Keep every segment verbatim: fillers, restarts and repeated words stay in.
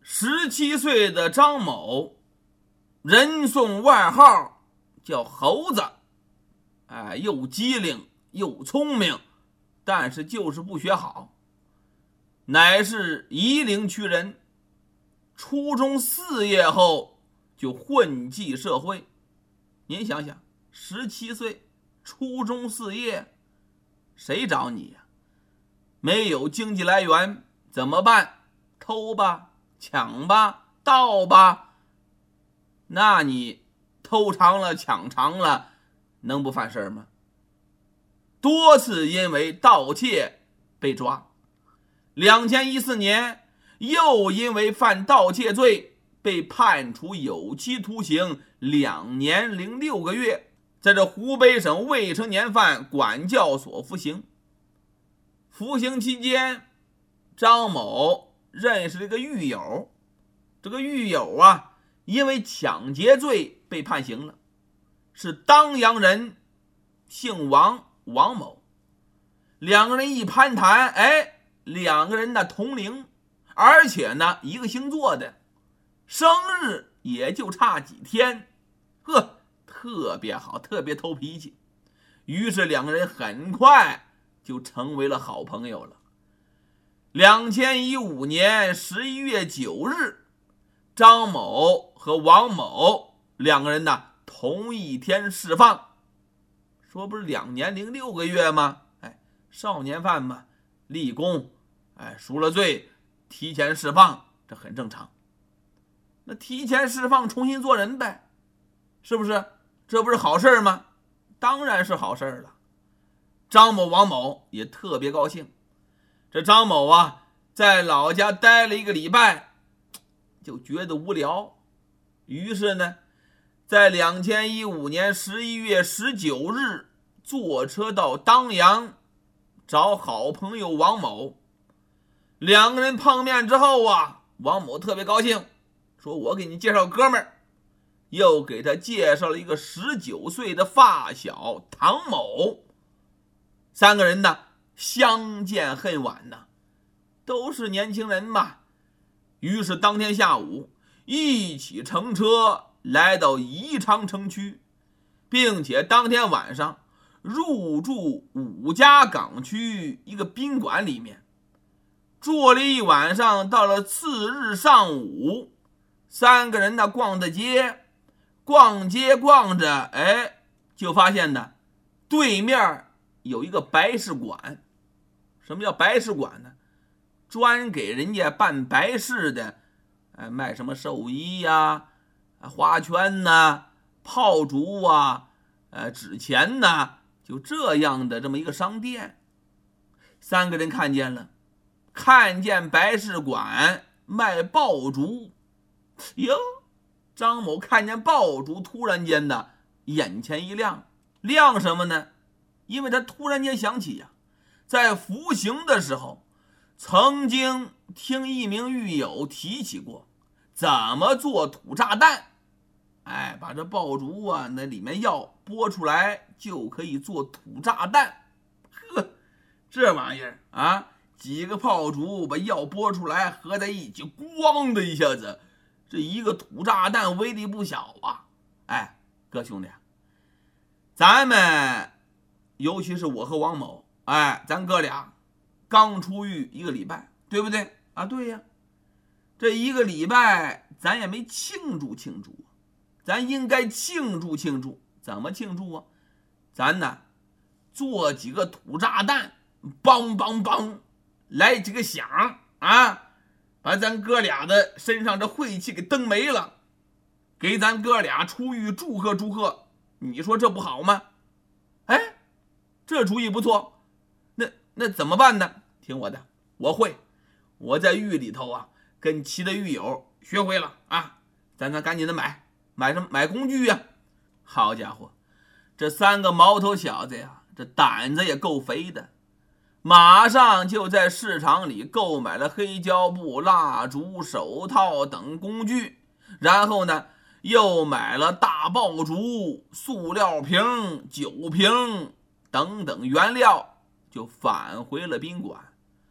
十七岁的张某，人送外号叫猴子，哎，又机灵又聪明，但是就是不学好，乃是夷陵区人。初中四业后就混迹社会。您想想，十七岁初中四业，谁找你呀？没有经济来源怎么办？偷吧，抢吧，盗吧。那你偷长了，抢长了，能不犯事吗？多次因为盗窃被抓。二零一四年又因为犯盗窃罪被判处有期徒刑两年零六个月，在这湖北省未成年犯管教所服刑。服刑期间，张某认识了一个狱友，这个狱友啊，因为抢劫罪被判刑了，是当阳人，姓王，王某。两个人一攀谈，哎，两个人的同龄，而且呢一个星座的，生日也就差几天，呵，特别好，特别投脾气。于是两个人很快就成为了好朋友了。二零一五年十一月九日，张某和王某两个人呢同一天释放。说不是两年零六个月吗？哎，少年犯嘛，立功，哎，赎了罪，提前释放，这很正常。那提前释放，重新做人呗，是不是？这不是好事吗？当然是好事了。张某、王某也特别高兴。这张某啊，在老家待了一个礼拜，就觉得无聊，于是呢，在二零一五年十一月十九日坐车到当阳找好朋友王某。两个人碰面之后啊，王某特别高兴，说我给你介绍哥们儿，又给他介绍了一个十九岁的发小唐某。三个人呢相见恨晚呢，都是年轻人嘛。于是当天下午一起乘车来到宜昌城区，并且当天晚上入住五家港区一个宾馆里面，住了一晚上。到了次日上午，三个人呢逛的街，逛街逛着，哎，就发现呢对面有一个白事馆。什么叫白事馆呢？专给人家办白事的，哎，卖什么寿衣呀、啊、花圈呐、啊、炮竹啊、呃、纸钱呐、啊，就这样的这么一个商店。三个人看见了，看见白事馆卖爆竹，哟，张某看见爆竹，突然间的眼前一亮。亮什么呢？因为他突然间想起呀、啊，在服刑的时候曾经听一名狱友提起过怎么做土炸弹。哎，把这爆竹啊那里面药拨出来就可以做土炸弹。呵，这玩意儿啊，几个炮竹把药拨出来合在一起，咣的一下子，这一个土炸弹威力不小啊。哎，哥兄弟，咱们尤其是我和王某，哎，咱哥俩刚出狱一个礼拜，对不对啊？对呀，这一个礼拜咱也没庆祝庆祝，咱应该庆祝庆祝。怎么庆祝啊？咱呢做几个土炸弹，梆梆梆来几个响啊，把咱哥俩的身上这晦气给蹬没了，给咱哥俩出狱祝贺祝贺。你说这不好吗？哎，这主意不错。那那怎么办呢？听我的，我会。我在狱里头啊，跟其他狱友学会了啊，咱咱赶紧的买买什么买工具呀、啊？好家伙，这三个毛头小子呀，这胆子也够肥的，马上就在市场里购买了黑胶布、蜡烛、手套等工具，然后呢又买了大爆竹、塑料瓶、酒瓶等等原料，就返回了宾馆。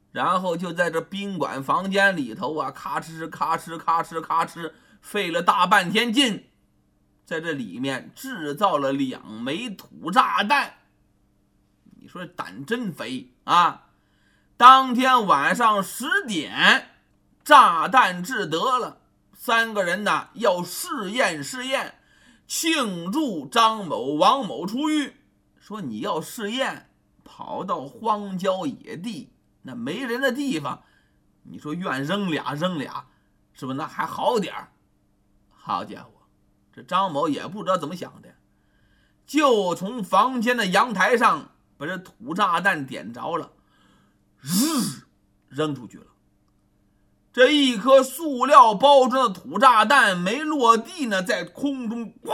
然后就在这宾馆房间里头啊，咔哧咔哧咔哧咔哧，费了大半天劲，在这里面制造了两枚土炸弹。你说胆真肥啊！当天晚上十点，炸弹制得了，三个人呢要试验试验，庆祝张某王某出狱。说你要试验，跑到荒郊野地那没人的地方，你说愿扔俩扔俩，是不是那还好点儿？好家伙，这张某也不知道怎么想的，就从房间的阳台上把这土炸弹点着了，日扔出去了。这一颗塑料包装的土炸弹没落地呢，在空中呱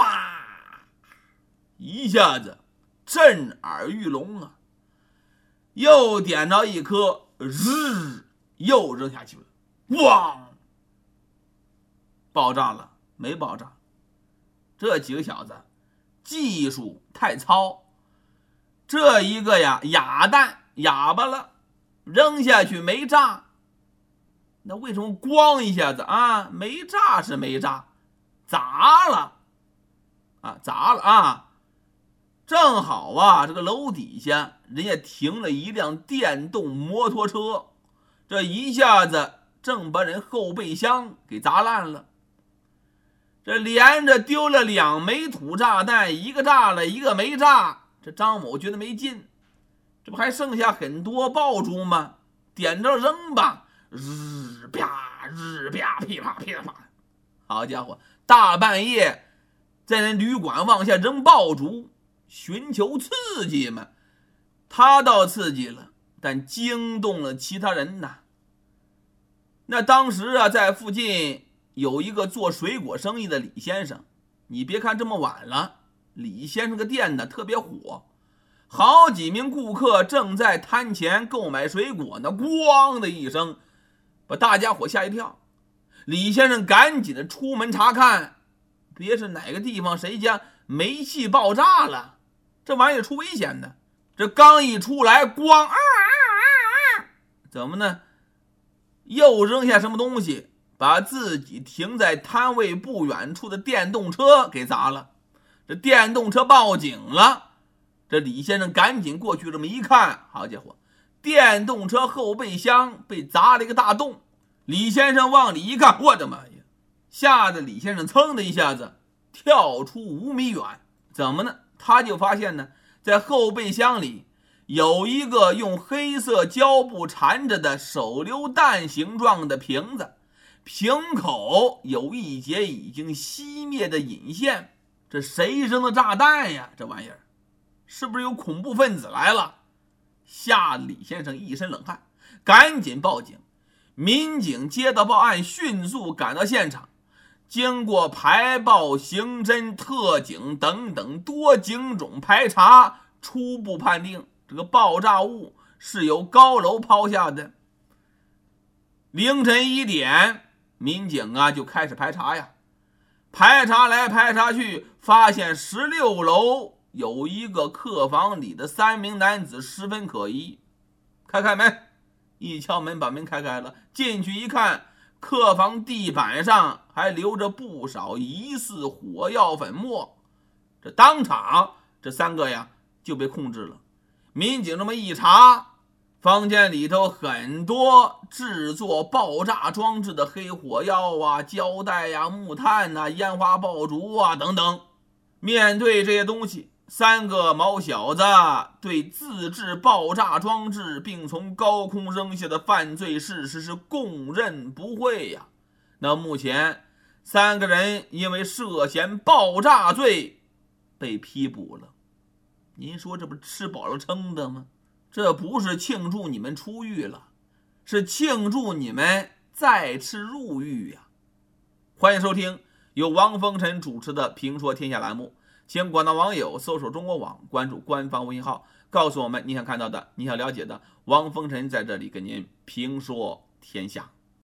一下子震耳欲聋啊！又点着一颗，日又扔下去了，汪！爆炸了没爆炸？这几个小子技术太糙，这一个呀哑弹哑巴了，扔下去没炸。那为什么咣一下子啊？没炸是没炸，砸了啊，砸了啊！正好啊，这个楼底下人家停了一辆电动摩托车，这一下子正把人后备箱给砸烂了。这连着丢了两枚土炸弹，一个炸了一个没炸。这张某觉得没劲，这不还剩下很多爆竹吗？点着扔吧，日啪日啪噼啪噼啪。好家伙，大半夜在人旅馆往下扔爆竹，寻求刺激嘛。他倒刺激了，但惊动了其他人呐。那当时啊，在附近有一个做水果生意的李先生，你别看这么晚了，李先生个店呢特别火，好几名顾客正在摊前购买水果呢，咣的一声把大家伙吓一跳。李先生赶紧的出门查看，别是哪个地方谁家煤气爆炸了，这玩意儿出危险的。这刚一出来，咣啊啊啊啊！怎么呢？又扔下什么东西，把自己停在摊位不远处的电动车给砸了。这电动车报警了，这李先生赶紧过去这么一看，好家伙，电动车后备箱被砸了一个大洞。李先生往里一看，我的妈呀，吓得李先生噌的一下子跳出五米远。怎么呢？他就发现呢，在后备箱里有一个用黑色胶布缠着的手榴弹形状的瓶子，瓶口有一节已经熄灭的引线。这谁扔的炸弹呀？这玩意儿是不是有恐怖分子来了？吓得李先生一身冷汗，赶紧报警。民警接到报案，迅速赶到现场，经过排爆、刑侦、特警等等多警种排查，初步判定这个爆炸物是由高楼抛下的。凌晨一点，民警啊就开始排查呀，排查来排查去，发现十六楼有一个客房里的三名男子十分可疑。开开门，一敲门把门开开了，进去一看，客房地板上还留着不少疑似火药粉末。这当场这三个呀就被控制了。民警这么一查，房间里头很多制作爆炸装置的黑火药啊、胶带啊、木炭啊、烟花爆竹啊等等。面对这些东西，三个毛小子对自制爆炸装置并从高空扔下的犯罪事实是供认不讳呀。那目前三个人因为涉嫌爆炸罪被批捕了。您说这不吃饱了撑的吗？这不是庆祝你们出狱了，是庆祝你们再次入狱呀。欢迎收听由王风尘主持的评说天下栏目，请广大网友搜索中国网，关注官方微信号，告诉我们你想看到的、你想了解的，王风尘在这里跟您评说天下。